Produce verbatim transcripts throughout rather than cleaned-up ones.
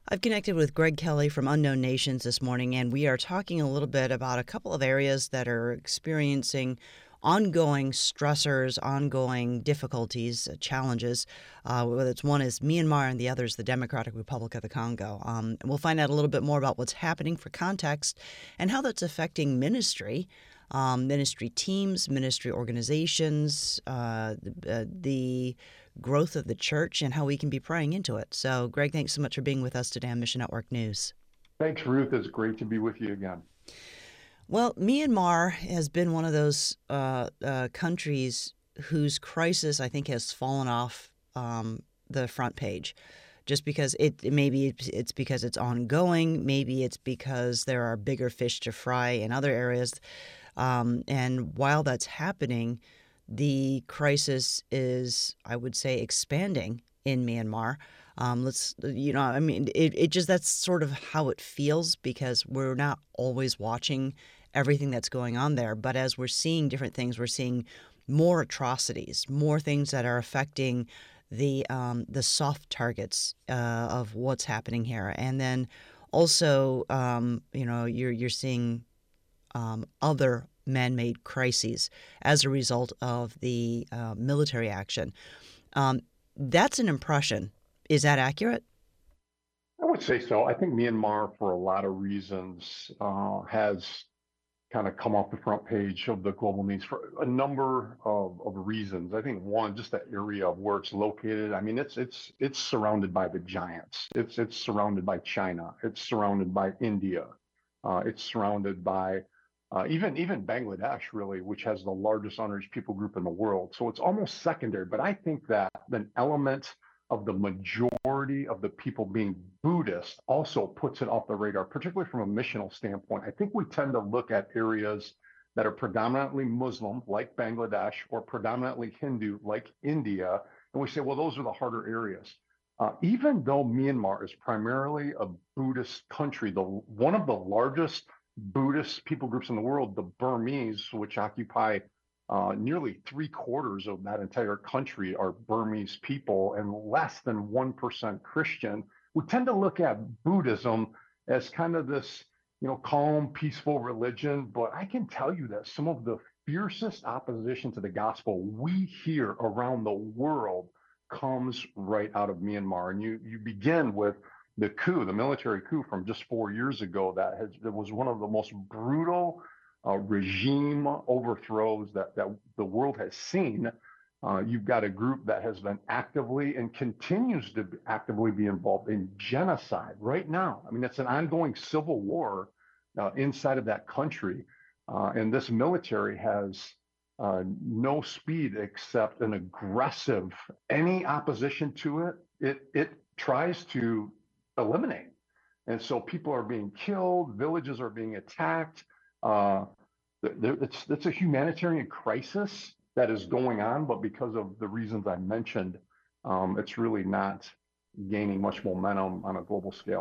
I've connected with Greg Kelly from Unknown Nations this morning, and we are talking a little bit about a couple of areas that are experiencing ongoing stressors, ongoing difficulties, uh, challenges. Uh, whether it's one is Myanmar and the other is the Democratic Republic of the Congo. Um, and we'll find out a little bit more about what's happening for context and how that's affecting ministry. Um, ministry teams, ministry organizations, uh, the, uh, the growth of the church, and how we can be praying into it. So, Greg, thanks so much for being with us today on Mission Network News. Thanks, Ruth. It's great to be with you again. Well, Myanmar has been one of those uh, uh, countries whose crisis, I think, has fallen off um, the front page. Just because it maybe it's because it's ongoing, maybe it's because there are bigger fish to fry in other areas. Um, and while that's happening, the crisis is, I would say, expanding in Myanmar. Um, let's, you know, I mean, it, it just, that's sort of how it feels because we're not always watching everything that's going on there. But as we're seeing different things, we're seeing more atrocities, more things that are affecting the um, the soft targets uh, of what's happening here. And then also, um, you know, you're you're seeing um, other man-made crises as a result of the uh, military action. Um, that's an impression. Is that accurate? I would say so. I think Myanmar, for a lot of reasons, uh, has kind of come off the front page of the global news for a number of, of reasons. I think one, just the area of where it's located. I mean, it's it's it's surrounded by the giants. It's it's surrounded by China. It's surrounded by India. Uh, it's surrounded by uh, even even Bangladesh, really, which has the largest underage people group in the world. So it's almost secondary. But I think that an element of the majority of the people being Buddhist also puts it off the radar, particularly from a missional standpoint. I think we tend to look at areas that are predominantly Muslim, like Bangladesh, or predominantly Hindu, like India, and we say, well, those are the harder areas. Uh, even though Myanmar is primarily a Buddhist country, the one of the largest Buddhist people groups in the world, the Burmese, which occupy Uh, nearly three quarters of that entire country are Burmese people and less than one percent Christian. We tend to look at Buddhism as kind of this, you know, calm, peaceful religion. But I can tell you that some of the fiercest opposition to the gospel we hear around the world comes right out of Myanmar. And you, you begin with the coup, the military coup from just four years ago that, has, that was one of the most brutal Uh, regime overthrows that, that the world has seen. Uh, you've got a group that has been actively and continues to actively be involved in genocide right now. I mean, it's an ongoing civil war uh, inside of that country. Uh, and this military has uh, no speed except an aggressive, any opposition to it, it, it tries to eliminate. And so people are being killed, villages are being attacked. Uh, it's, it's a humanitarian crisis that is going on, but because of the reasons I mentioned, um, it's really not gaining much momentum on a global scale.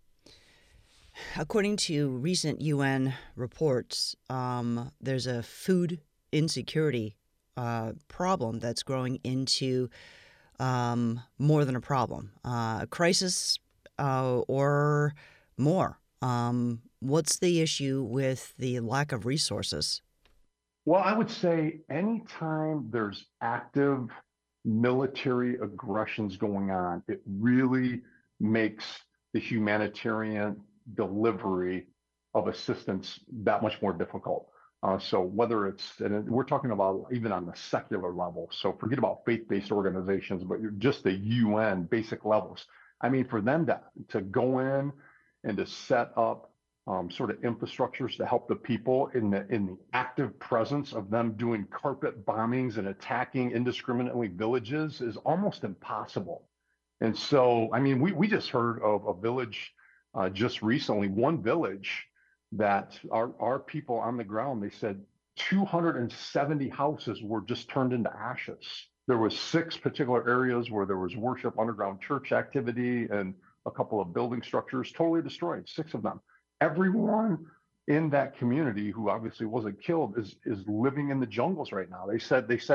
According to recent U N reports, um, there's a food insecurity uh, problem that's growing into um, more than a problem, uh, a crisis uh, or more. Um, what's the issue with the lack of resources? Well, I would say anytime there's active military aggressions going on, it really makes the humanitarian delivery of assistance that much more difficult. Uh, so whether it's, and we're talking about even on the secular level, so forget about faith-based organizations, but just the U N basic levels. I mean, for them to, to go in and to set up um, sort of infrastructures to help the people in the in the active presence of them doing carpet bombings and attacking indiscriminately villages is almost impossible. And so, I mean, we, we just heard of a village uh, just recently, one village that our, our people on the ground, they said two hundred seventy houses were just turned into ashes. There was six particular areas where there was worship, underground church activity, and a couple of building structures totally destroyed, six of them. Everyone in that community who obviously wasn't killed is is living in the jungles right now. They said they said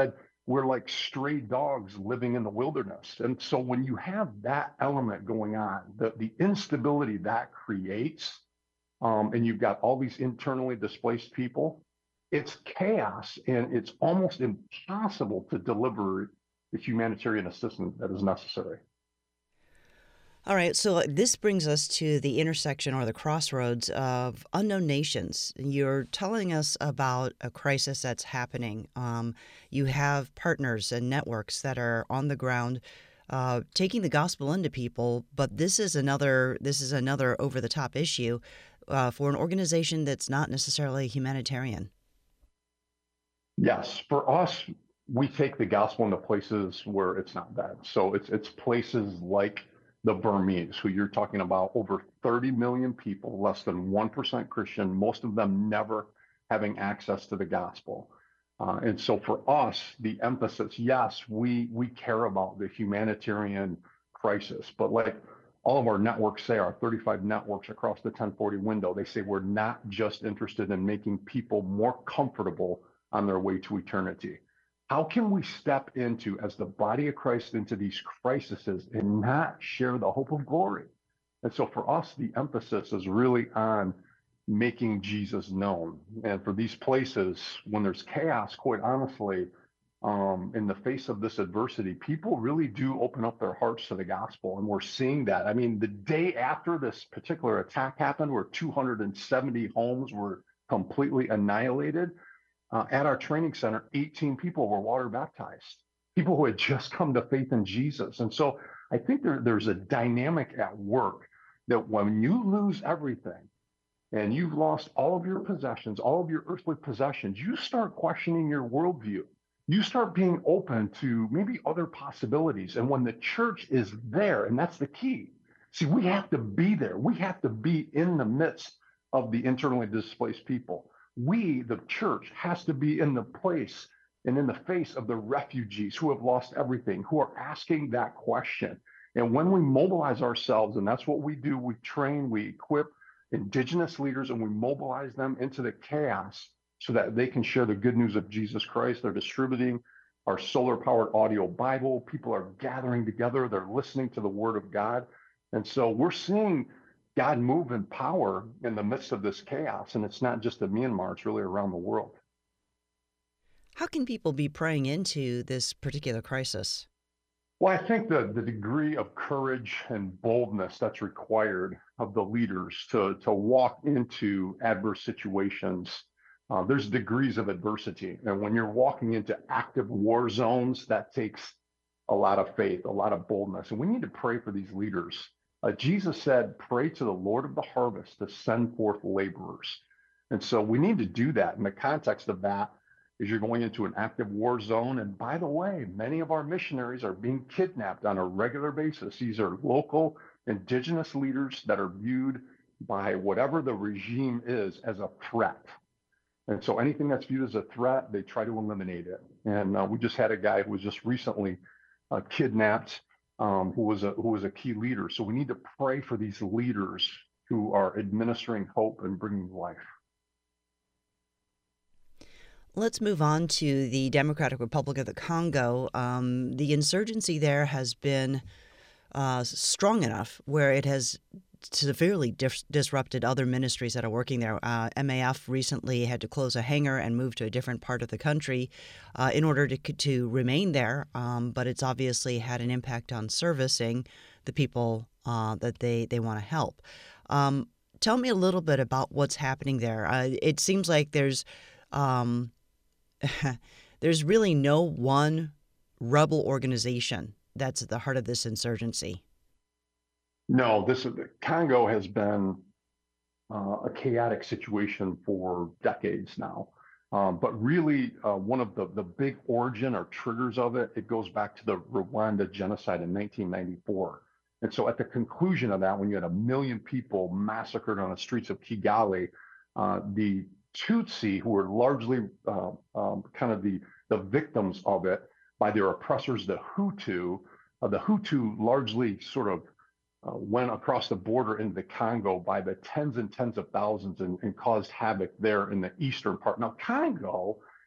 we're like stray dogs living in the wilderness. And so when you have that element going on, the, the instability that creates, um, and you've got all these internally displaced people, it's chaos and it's almost impossible to deliver the humanitarian assistance that is necessary. All right, so uh, this brings us to the intersection or the crossroads of unknown nations. You're telling us about a crisis that's happening. Um, you have partners and networks that are on the ground uh, taking the gospel into people, but this is another this is another over the top issue uh, for an organization that's not necessarily humanitarian. Yes, for us, we take the gospel into places where it's not bad. So it's it's places like the Burmese, who you're talking about, over thirty million people, less than one percent Christian, most of them never having access to the gospel. Uh, and so for us, the emphasis, yes, we we care about the humanitarian crisis, but like all of our networks say, our thirty-five networks across the ten forty window, they say we're not just interested in making people more comfortable on their way to eternity. How can we step into, as the body of Christ, into these crises and not share the hope of glory? And so for us, the emphasis is really on making Jesus known. And for these places, when there's chaos, quite honestly, um, in the face of this adversity, people really do open up their hearts to the gospel. And we're seeing that. I mean, the day after this particular attack happened, where two hundred seventy homes were completely annihilated, uh, at our training center, eighteen people were water baptized, people who had just come to faith in Jesus. And so I think there, there's a dynamic at work that when you lose everything and you've lost all of your possessions, all of your earthly possessions, you start questioning your worldview. You start being open to maybe other possibilities. And when the church is there, and that's the key. See, we have to be there. We have to be in the midst of the internally displaced people. We, the church, has to be in the place and in the face of the refugees who have lost everything, who are asking that question. And when we mobilize ourselves, and that's what we do, we train, we equip indigenous leaders, and we mobilize them into the chaos so that they can share the good news of Jesus Christ. They're distributing our solar-powered audio Bible. People are gathering together. They're listening to the Word of God. And so we're seeing God move in power in the midst of this chaos. And it's not just in Myanmar, it's really around the world. How can people be praying into this particular crisis? Well, I think the, the degree of courage and boldness that's required of the leaders to, to walk into adverse situations, uh, there's degrees of adversity. And when you're walking into active war zones, that takes a lot of faith, a lot of boldness. And we need to pray for these leaders. Uh, Jesus said, pray to the Lord of the harvest to send forth laborers. And so we need to do that. In the context of that, is you're going into an active war zone. And by the way, many of our missionaries are being kidnapped on a regular basis. These are local indigenous leaders that are viewed by whatever the regime is as a threat. And so anything that's viewed as a threat, they try to eliminate it. And uh, we just had a guy who was just recently uh, kidnapped, um, who was a who was a key leader. So we need to pray for these leaders who are administering hope and bringing life. Let's move on to the Democratic Republic of the Congo. Um, the insurgency there has been uh, strong enough where it has severely dis- disrupted other ministries that are working there. Uh, M A F recently had to close a hangar and move to a different part of the country uh, in order to to remain there, um, but it's obviously had an impact on servicing the people uh, that they, they want to help. Um, tell me a little bit about what's happening there. Uh, it seems like there's um, there's really no one rebel organization that's at the heart of this insurgency. No, this is, Congo has been uh, a chaotic situation for decades now. Um, but really, uh, one of the, the big origin or triggers of it, it goes back to the Rwanda genocide in nineteen ninety-four. And so at the conclusion of that, when you had a million people massacred on the streets of Kigali, uh, the Tutsi, who were largely uh, um, kind of the, the victims of it by their oppressors, the Hutu, uh, the Hutu largely sort of uh, went across the border into the Congo by the tens and tens of thousands and, and caused havoc there in the eastern part. Now, Congo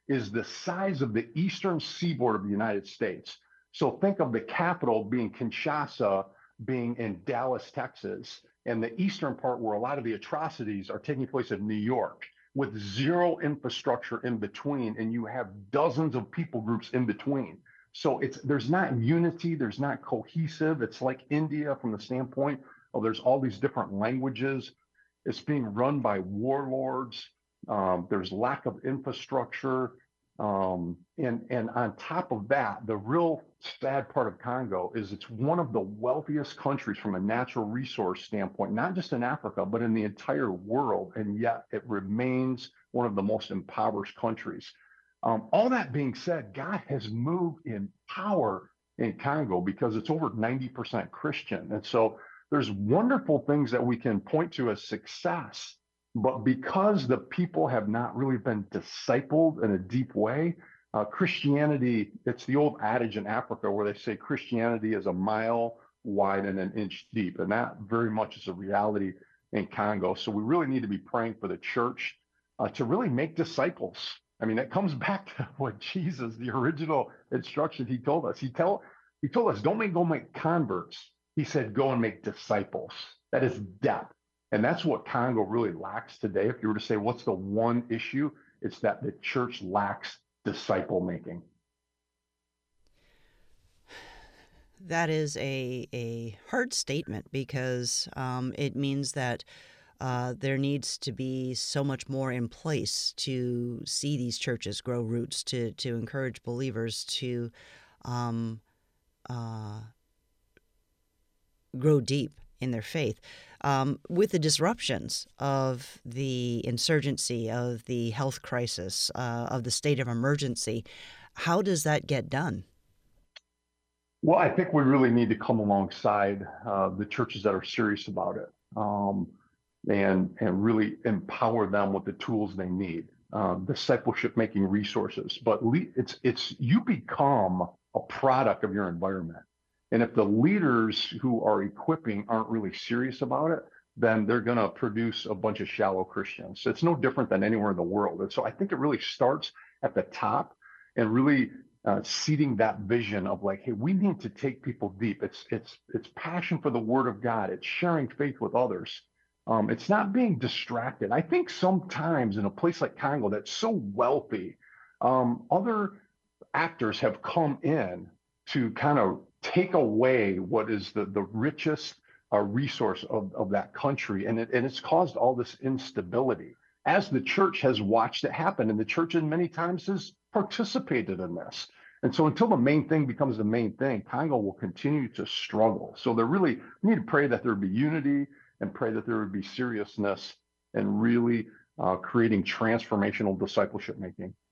is the size of the eastern seaboard of the United States. So think of the capital being Kinshasa, being in Dallas, Texas, and the eastern part where a lot of the atrocities are taking place in New York, with zero infrastructure in between, and you have dozens of people groups in between. So it's there's not unity, there's not cohesive. It's like India from the standpoint of there's all these different languages. It's being run by warlords. Um, there's lack of infrastructure. Um, and, and on top of that, the real sad part of Congo is it's one of the wealthiest countries from a natural resource standpoint, not just in Africa, but in the entire world. And yet it remains one of the most impoverished countries. Um, all that being said, God has moved in power in Congo because it's over ninety percent Christian. And so there's wonderful things that we can point to as success. But because the people have not really been discipled in a deep way, uh, Christianity, it's the old adage in Africa where they say Christianity is a mile wide and an inch deep. And that very much is a reality in Congo. So we really need to be praying for the church uh, to really make disciples. I mean, it comes back to what Jesus, the original instruction he told us. He, tell, he told us, don't make, go make converts. He said, go and make disciples. That is depth. And that's what Congo really lacks today. If you were to say, what's the one issue? It's that the church lacks disciple making. That is a, a hard statement because um, it means that uh, there needs to be so much more in place to see these churches grow roots, to, to encourage believers to um, uh, grow deep in their faith. Um, with the disruptions of the insurgency, of the health crisis, uh, of the state of emergency, how does that get done? Well, I think we really need to come alongside uh, the churches that are serious about it, um, and and really empower them with the tools they need, uh, discipleship making resources. But le- it's it's you become a product of your environment. And if the leaders who are equipping aren't really serious about it, then they're going to produce a bunch of shallow Christians. It's no different than anywhere in the world. And so I think it really starts at the top and really uh, seeding that vision of like, hey, we need to take people deep. It's it's it's passion for the Word of God. It's sharing faith with others. Um, it's not being distracted. I think sometimes in a place like Congo that's so wealthy, um, other actors have come in to kind of take away what is the, the richest uh, resource of, of that country. And, it, and it's caused all this instability as the church has watched it happen. And the church in many times has participated in this. And so until the main thing becomes the main thing, Congo will continue to struggle. So they're really, we need to pray that there would be unity and pray that there would be seriousness and really uh, creating transformational discipleship making.